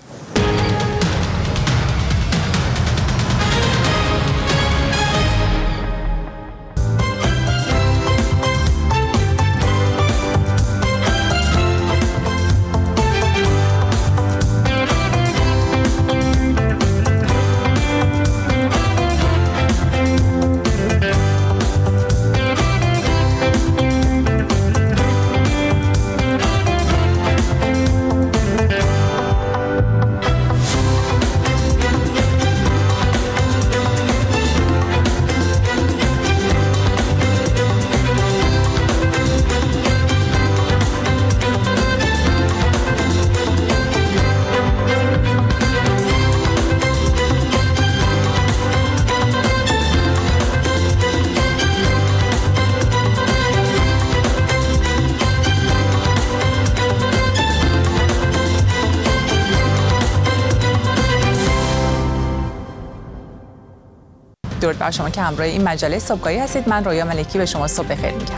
درود بر شما که همراه این مجله صبحگاهی هستید. من رویا ملکی به شما صبح بخیر میگم.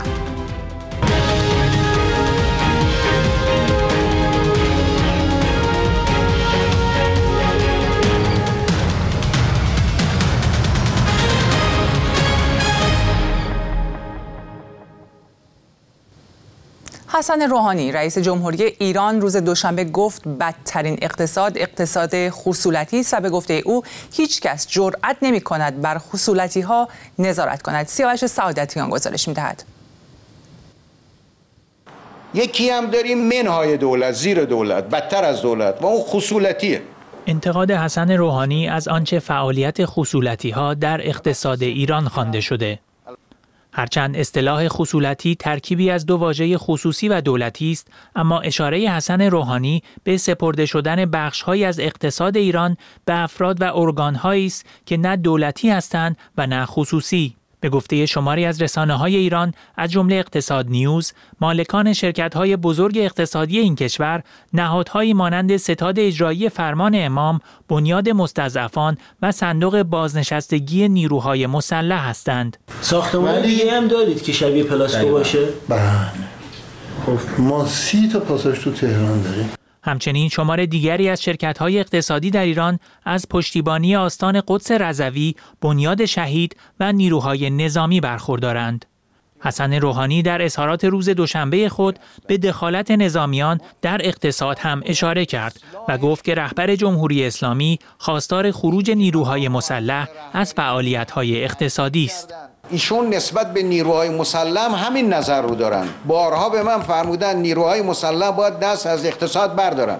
حسن روحانی رئیس جمهوری ایران روز دوشنبه گفت بدترین اقتصاد اقتصاد خصولتی است و به گفته او هیچ کس جرئت نمی کند بر خصولتی ها نظارت کند. سیاوش سعادتیان گزارش می دهد. یکی هم داریم منهای دولت، زیر دولت، بدتر از دولت و اون خصولتیه. انتقاد حسن روحانی از آنچه فعالیت خصولتی ها در اقتصاد ایران خوانده شده. هرچند اصطلاح خصولتی ترکیبی از دو واژه خصوصی و دولتی است، اما اشاره حسن روحانی به سپرده شدن بخش‌هایی از اقتصاد ایران به افراد و ارگان‌هایی است که نه دولتی هستند و نه خصوصی. به گفته شماری از رسانه‌های ایران از جمله اقتصاد نیوز، مالکان شرکت‌های بزرگ اقتصادی این کشور نهادهایی مانند ستاد اجرایی فرمان امام، بنیاد مستضعفان و صندوق بازنشستگی نیروهای مسلح هستند. ساختمان دیگه هم دارید که شبیه پلاسکو باشه؟ بله. خب ما سی تا پاساژ تو تهران داریم. همچنین شمار دیگری از شرکت‌های اقتصادی در ایران از پشتیبانی آستان قدس رضوی، بنیاد شهید و نیروهای نظامی برخوردارند. حسن روحانی در اظهارات روز دوشنبه خود به دخالت نظامیان در اقتصاد هم اشاره کرد و گفت که رهبر جمهوری اسلامی خواستار خروج نیروهای مسلح از فعالیت‌های اقتصادی است. ایشون نسبت به نیروهای مسلح همین نظر رو دارن. بارها به من فرمودن نیروهای مسلح باید دست از اقتصاد بردارن.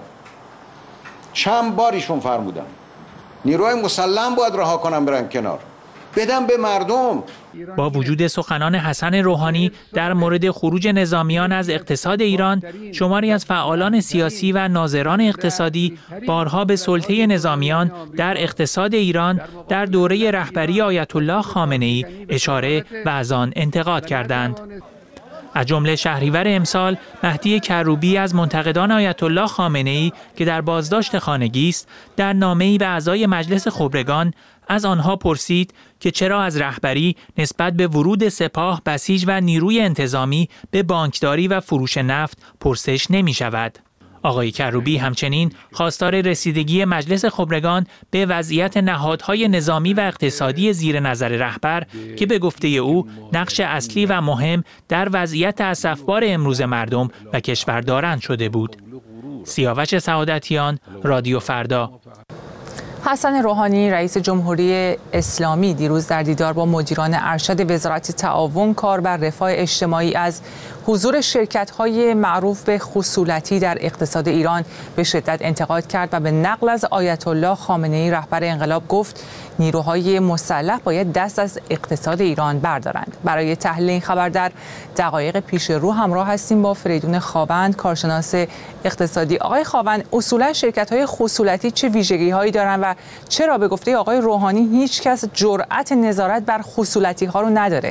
چند بار ایشون فرمودن نیروهای مسلح باید رها کنن برن کنار، بدن به مردم. با وجود سخنان حسن روحانی در مورد خروج نظامیان از اقتصاد ایران، شماری از فعالان سیاسی و ناظران اقتصادی بارها به سلطه نظامیان در اقتصاد ایران در دوره رهبری آیت الله خامنه‌ای اشاره و از آن انتقاد کردند. از جمله شهریور امسال مهدی کروبی از منتقدان آیت الله خامنه‌ای که در بازداشت خانگی است، در نامه‌ای به اعضای مجلس خبرگان از آنها پرسید که چرا از رهبری نسبت به ورود سپاه، بسیج و نیروی انتظامی به بانکداری و فروش نفت پرسش نمی شود. آقای کروبی همچنین خواستار رسیدگی مجلس خبرگان به وضعیت نهادهای نظامی و اقتصادی زیر نظر رهبر که به گفته او نقش اصلی و مهم در وضعیت اسفبار امروز مردم و کشور دارند شده بود. سیاوش سعادتیان، رادیو فردا. حسن روحانی رئیس جمهوری اسلامی دیروز در دیدار با مدیران ارشد وزارت تعاون کار بر رفاه اجتماعی از حضور شرکت‌های معروف به خصولتی در اقتصاد ایران به شدت انتقاد کرد و به نقل از آیت الله خامنه‌ای رهبر انقلاب گفت نیروهای مسلح باید دست از اقتصاد ایران بردارند. برای تحلیل این خبر در دقایق پیش رو همراه هستیم با فریدون خاوند، کارشناس اقتصادی. آقای خاوند، اصولا شرکت‌های خصولتی چه ویژگی‌هایی دارند و چرا به گفته آقای روحانی هیچ کس جرأت نظارت بر خصولتی‌ها رو نداره؟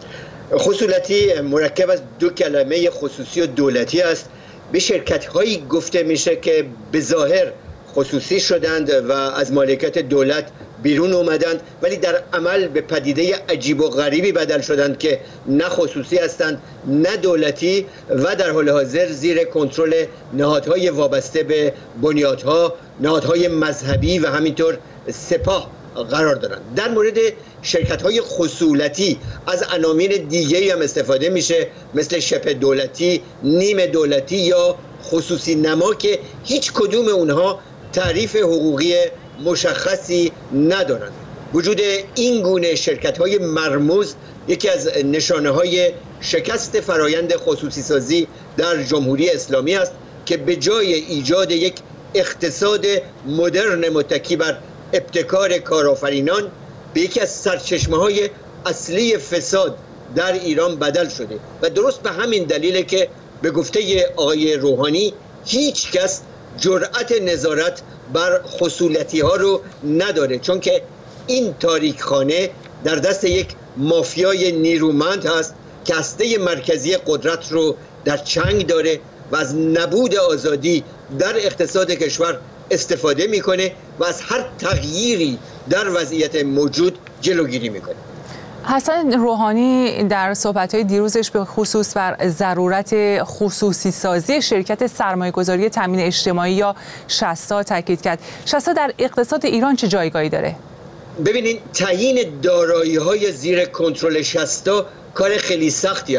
خصولتی مرکب از دو کلمه خصوصی و دولتی است. به شرکت‌هایی گفته میشه که به ظاهر خصوصی شدند و از مالکیت دولت بیرون اومدند، ولی در عمل به پدیده عجیب و غریبی بدل شدند که نه خصوصی هستند نه دولتی و در حال حاضر زیر کنترل نهادهای وابسته به بنیادها، نهادهای مذهبی و همینطور سپاه قرار دارند. در مورد شرکت‌های خصولتی از عناوین دیگه‌ای هم استفاده میشه، مثل شبه دولتی، نیمه دولتی یا خصوصی نما که هیچ کدوم اونها تعریف حقوقی مشخصی ندارند. وجود این گونه شرکت‌های مرموز یکی از نشانه‌های شکست فرایند خصوصی سازی در جمهوری اسلامی است که به جای ایجاد یک اقتصاد مدرن متکی بر ابتکار کارآفرینان به یکی از سرچشمه‌های اصلی فساد در ایران بدل شده و درست به همین دلیله که به گفته آقای روحانی هیچ کس جرأت نظارت بر خصولتی ها رو نداره، چون که این تاریکخانه در دست یک مافیای نیرومند هست که هسته مرکزی قدرت رو در چنگ داره و از نبود آزادی در اقتصاد کشور استفاده میکنه و از هر تغییری در وضعیت موجود جلوگیری میکنه. حسن روحانی در صحبت‌های دیروزش به خصوص بر ضرورت خصوصی سازی شرکت سرمایه‌گذاری تامین اجتماعی یا شستا تاکید کرد. شستا در اقتصاد ایران چه جایگاهی داره؟ ببینید، تعیین دارایی‌های زیر کنترل شستا کار خیلی سختی است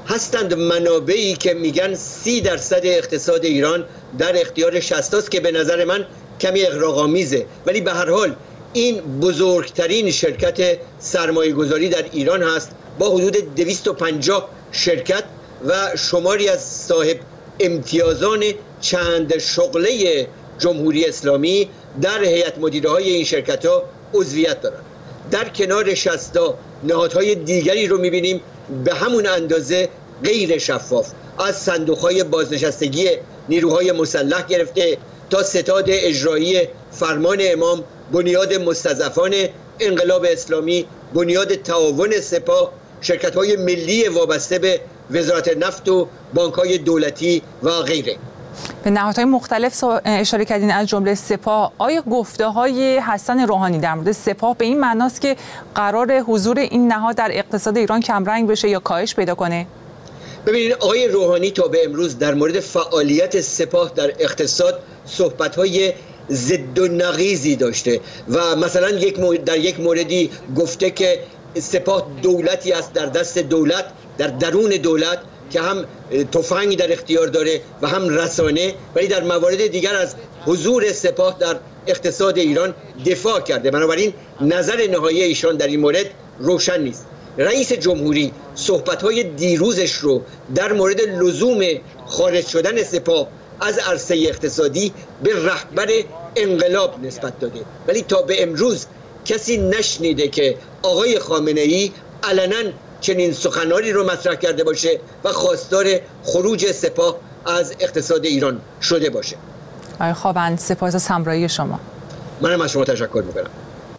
هستند منابعی که میگن سی درصد اقتصاد ایران در اختیار شصت است که به نظر من کمی اغراق‌آمیزه، ولی به هر حال این بزرگترین شرکت سرمایه گذاری در ایران هست با حدود دویست و پنجاه شرکت و شماری از صاحب امتیازان چند شغله جمهوری اسلامی در هیئت مدیره های این شرکت ها عضویت دارند. در کنار شصت تا نهادهای دیگری رو میبینیم به همون اندازه غیر شفاف، از صندوق های بازنشستگی نیروهای مسلح گرفته تا ستاد اجرایی فرمان امام، بنیاد مستضعفان انقلاب اسلامی، بنیاد تعاون سپاه، شرکت های ملی وابسته به وزارت نفت و بانک های دولتی و غیره. به نهادهای مختلف اشاره کردین از جمله سپاه. آیا گفته های حسن روحانی در مورد سپاه به این معناست که قرار حضور این نهاد در اقتصاد ایران کمرنگ بشه یا کاهش پیدا کنه؟ ببینید آقای روحانی تا به امروز در مورد فعالیت سپاه در اقتصاد صحبت‌های ضد و نقیضی داشته و مثلا یک در یک موردی گفته که سپاه دولتی است در دست دولت، در درون دولت که هم تفنگ در اختیار داره و هم رسانه، ولی در موارد دیگر از حضور سپاه در اقتصاد ایران دفاع کرده. بنابراین نظر نهایی ایشان در این مورد روشن نیست. رئیس جمهوری صحبت‌های دیروزش رو در مورد لزوم خارج شدن سپاه از عرصه اقتصادی به رهبر انقلاب نسبت داده، ولی تا به امروز کسی نشنیده که آقای خامنه‌ای علناً چنین سخنانی رو مطرح کرده باشه و خواستار خروج سپاه از اقتصاد ایران شده باشه. آقای خاوند سپاس از همراهی شما. منم از شما تشکر می‌کنم.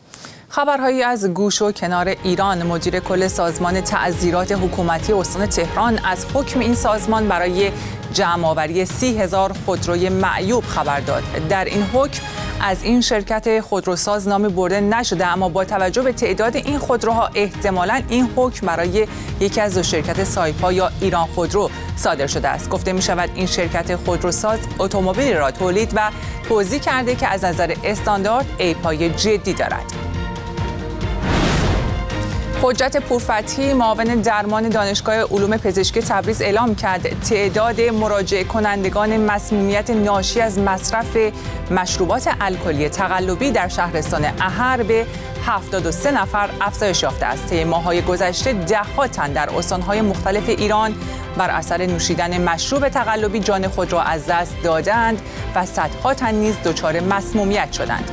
خبرهایی از گوش و کنار ایران. مدیر کل سازمان تعزیرات حکومتی استان تهران از حکم این سازمان برای جمع‌آوری سی هزار خودروی معیوب خبر داد. در این حکم از این شرکت خودروساز نام برده نشده، اما با توجه به تعداد این خودروها احتمالاً این حکم برای یکی از دو شرکت سایپا یا ایران خودرو صادر شده است. گفته می شود این شرکت خودروساز اتومبیلی را تولید و توزیع کرده که از نظر استاندارد عیب‌های جدی دارد. حجت پورفتحی معاون درمان دانشگاه علوم پزشکی تبریز اعلام کرد تعداد مراجعه کنندگان مسمومیت ناشی از مصرف مشروبات الکلی تقلبی در شهرستان احر به هفتاد و سه نفر افزایش یافته است. طی ماه‌های گذشته ده‌ها تن در استان‌های مختلف ایران بر اثر نوشیدن مشروب تقلبی جان خود را از دست دادند و صدها تن نیز دچار مسمومیت شدند.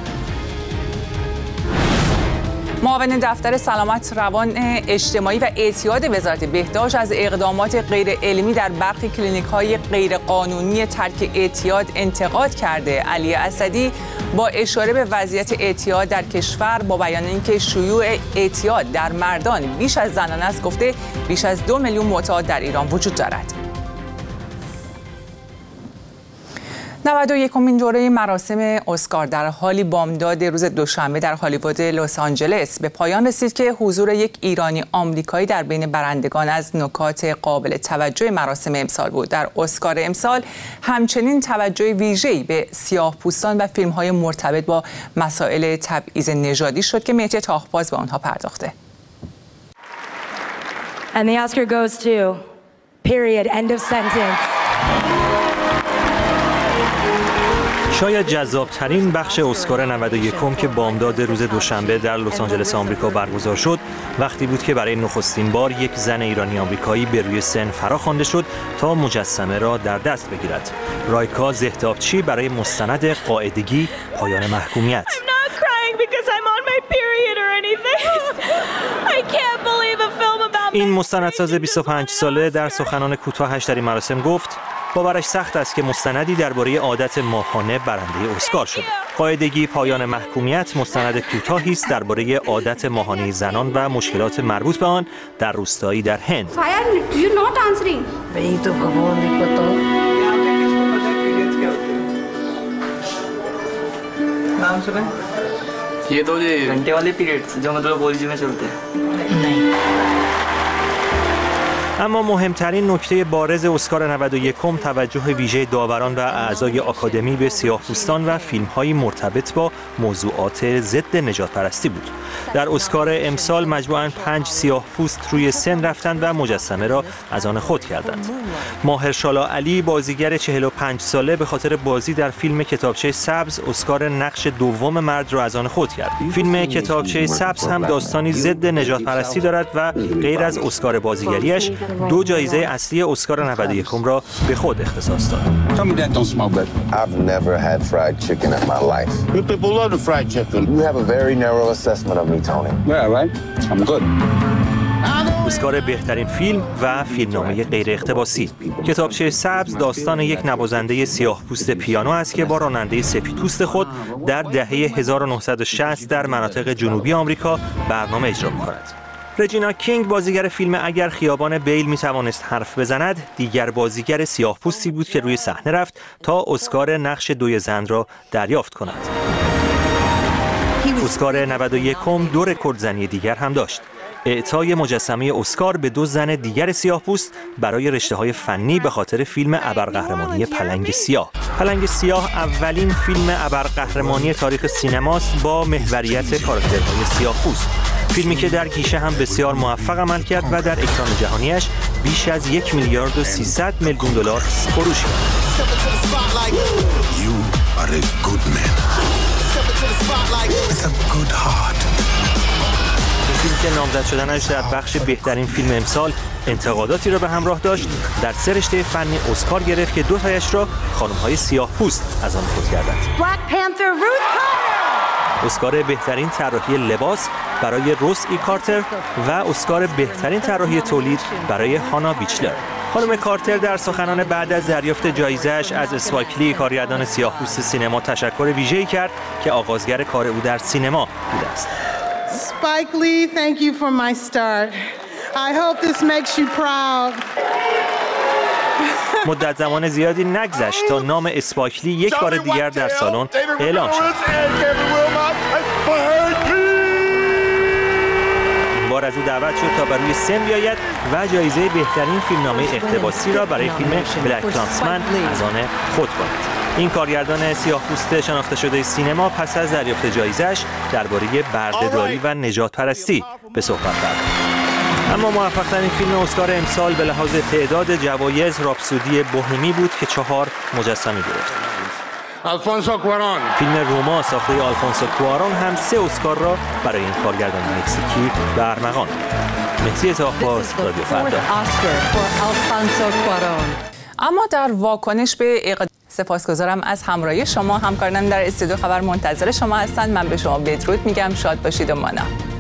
معاون دفتر سلامت روان اجتماعی و اعتیاد وزارت بهداشت از اقدامات غیر علمی در برخی کلینیک‌های غیرقانونی ترک اعتیاد انتقاد کرده. علی اسدی با اشاره به وضعیت اعتیاد در کشور با بیان اینکه شیوع اعتیاد در مردان بیش از زنان است گفته بیش از دو میلیون معتاد در ایران وجود دارد. نود و یکمین دوره مراسم اسکار در حالی بامداد روز دوشنبه در هالیوود لس آنجلس به پایان رسید که حضور یک ایرانی آمریکایی در بین برندگان از نکات قابل توجه مراسم امسال بود. در اسکار امسال همچنین توجه ویژه‌ای به سیاه‌پوستان و فیلم‌های مرتبط با مسائل تبعیض نژادی شد که مهدی تاهباز به آنها پرداخته. And the Oscar goes to period end of sentence. شاید جذابترین بخش اسکار نود و یک که بامداد روز دوشنبه در لس آنجلس آمریکا برگزار شد وقتی بود که برای نخستین بار یک زن ایرانی آمریکایی به روی سن فراخوانده شد تا مجسمه را در دست بگیرد. رایکا زهتابچی برای مستند قاعدگی پایان محکومیت. این مستندساز بیست و پنج ساله در سخنان کوتاهش در این مراسم گفت باورش سخت است که مستندی درباره عادت ماهانه برنده اسکار شده. قاعدگی پایان محکومیت مستند کوتاهی است درباره عادت ماهانه زنان و مشکلات مربوط به آن در روستایی در هند. ये तो ये घंटे वाले पीरियड्स जो मतलब बोल जी में चलते हैं नहीं اما مهمترین نکته بارز اسکار نود و یک توجه ویژه داوران و اعضای آکادمی به سیاه‌پوستان و فیلم‌های مرتبط با موضوعات ضد نژادپرستی بود. در اسکار امسال مجموعاً پنج سیاه‌پوست روی سن رفتند و مجسمه را از آن خود کردند. ماهرشالا علی بازیگر چهل و پنج ساله به خاطر بازی در فیلم کتابچه سبز اسکار نقش دوم مرد را از آن خود کرد. فیلم کتابچه سبز هم داستانی ضد نژادپرستی دارد و غیر از اسکار بازیگریش دو جایزه اصلی اسکار نود و یک را به خود اختصاص داد. Tell me that don't smell good. I've never had fried chicken in my life. Good people love the fried chicken. You have a very narrow assessment of me, Tony. Yeah, right? I'm good. اسکار بهترین فیلم و فیلمنامه غیر اقتباسی. کتابچه سبز داستان یک نوازنده سیاه‌پوست پیانو است که با راننده سفیدپوست خود در دهه هزار و نهصد و شصت در مناطق جنوبی آمریکا برنامه اجرا می‌کند. رجینا کینگ بازیگر فیلم اگر خیابان بیل میتوانست حرف بزند دیگر بازیگر سیاه‌پوستی بود که روی صحنه رفت تا اسکار نقش دوی زن را دریافت کند. اسکار نود و یک دو رکوردزنی دیگر هم داشت. اعطای مجسمه اسکار به دو زن دیگر سیاه‌پوست برای رشته‌های فنی به خاطر فیلم ابرقهرمانی پلنگ سیاه. پلنگ سیاه اولین فیلم ابرقهرمانی تاریخ سینماست با محوریت کاراکترهای سیاه‌پوست. فیلمی که در گیشه هم بسیار موفق عمل کرد و در اکران جهانیش بیش از یک میلیارد و سیصد میلیون دلار فروش کرد. فیلمی که نامزد شدنش در بخش بهترین فیلم امسال انتقاداتی را به همراه داشت، در سه رشته فنی اسکار گرفت که دو تایش را خانم‌های سیاه‌پوست از آن فوت کردند. اسکار بهترین طراحی لباس برای روس ای کارتر و اسکار بهترین طراحی تولید برای هانا بیچلر. خانم کارتر در سخنان بعد از دریافت جایزه‌اش از اسپایک لی کارگردان سیاه‌پوست سینما تشکر ویژه‌ای کرد که آغازگر کار او در سینما بوده است. Spike Lee, thank you for my start. I hope this makes you proud. مدت زمان زیادی نگذشت تا نام اسپایک لی یک بار دیگر در سالن اعلام شد. این بار از او دعوت شد تا بر روی سن بیاید و جایزه بهترین فیلمنامه اقتباسی را برای فیلم بلک کلانسمن از آن خود کند. این کارگردان سیاه‌پوست شناخته شده سینما پس از دریافت جایزه‌اش درباره بردهداری و نژادپرستی به صحبت پرداخت. اما موفق‌ترین فیلم اسکار امسال به لحاظ تعداد جوایز راپسودی بوهمی بود که چهار مجسمه گرفت. آلفونسو کوارون. فیلم روما ساخته آلفونسو کوارون هم سه اسکار را برای این کارگردان مکزیکی به ارمغان برد. مهدی طاه‌باز، رادیو فردا. اما در واکنش به اقدام سپاسگزارم از همراهی شما. همکارانم در استودیو خبر منتظر شما هستند. من به شما بدرود میگم. شاد باشید و مانا.